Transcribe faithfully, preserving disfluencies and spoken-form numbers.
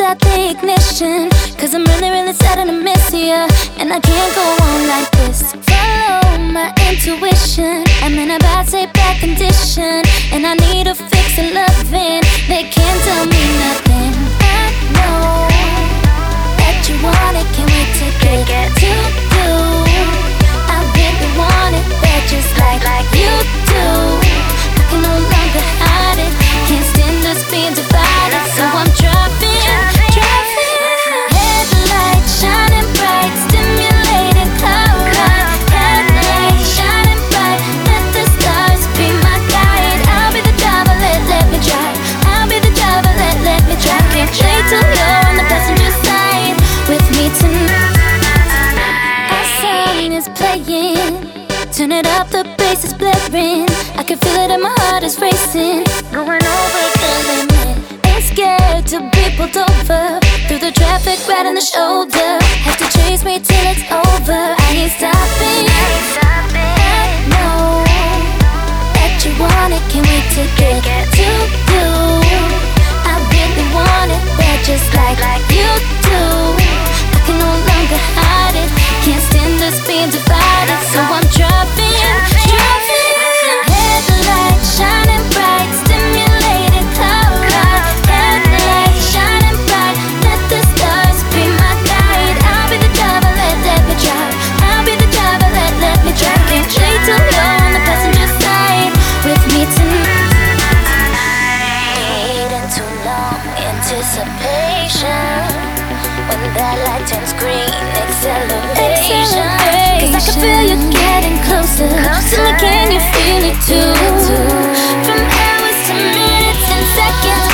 without the ignition, cause I'm really, really starting to miss you, and I can't go on like this. Follow my intuition, I'm in a bad, say bad condition, and I need a fix of loving. They can't tell me nothing. I know that you want it, can't wait to get to you. I really want it bad, just like, like you do. I can no longer hide it, can't stand us being divided, so I'm driving, driving. Headlights shining bright, stimulated cloud light. Headlights shining bright, let the stars be my guide. I'll be the driver, let, let me drive. I'll be the driver, let, let me drive. Can't wait till you're on the passenger side with me tonight. Our song is playing, turn it up, the bass is blaring. I can feel it and my heart is racing, going over the limit. Ain't scared to be pulled over, through the traffic right on the shoulder. Have to chase me till it's over, I ain't stopping. I know that you want it, can't wait to get to you. I really want it bad, just like, like you do. I can no longer hide it, can't stand us being divided, so I'm driving, driving. Headlights shining bright, stimulated cloud light. Headlights shining bright, let the stars be my guide. I'll be the driver, let, let me drive. I'll be the driver, let, let me drive. Can't wait till you're on the passenger side with me tonight. Waiting too long, anticipation. When that light turns green, acceleration. Cause I can feel you getting closer, closer. So can you feel it too? From hours to minutes and seconds,